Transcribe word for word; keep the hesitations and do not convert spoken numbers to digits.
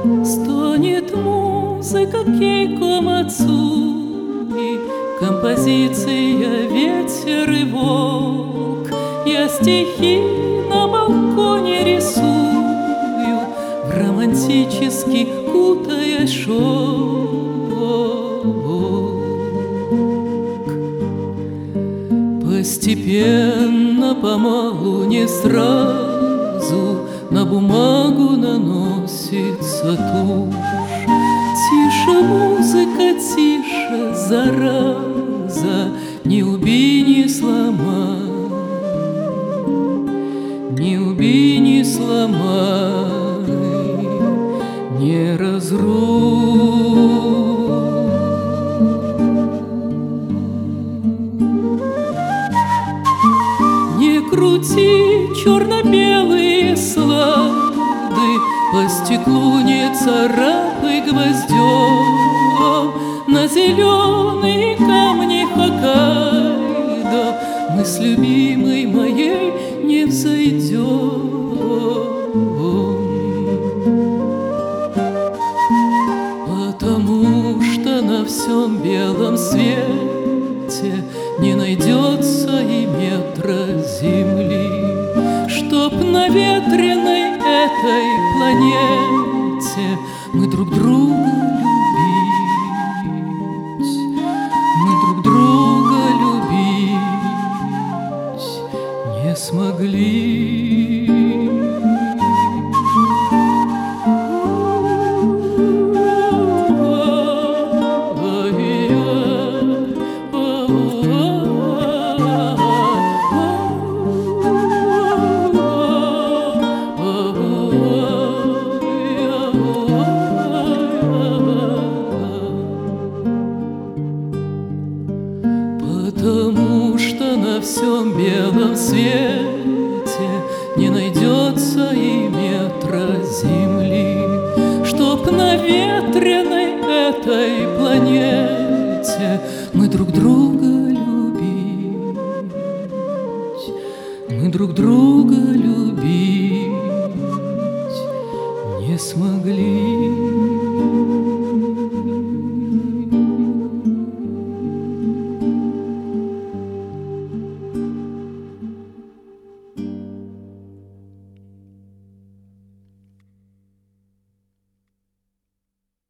Стонет музыка Кейко Мацуи, композиция «Ветер и волк». Я стихи на балконе рисую, в романтически кутаясь шелк. Постепенно, помалу, не сразу на бумагу наносится тушь. Тише, музыка, тише, зараза, не убей, не сломай, не убей, не сломай, не разрушь. Не крути черно-белые слайды, по стеклу не царапай гвоздем. На зеленые камни Хоккайдо мы с любимой моей не взойдем. Потому что на всем белом свете не найдется и метра земли, чтоб на ветреной этой планете мы друг друга любить, мы друг друга любить не смогли. Потому что на всем белом свете не найдется и метра земли, чтоб на ветреной этой планете мы друг друга любить, мы друг друга любить не смогли.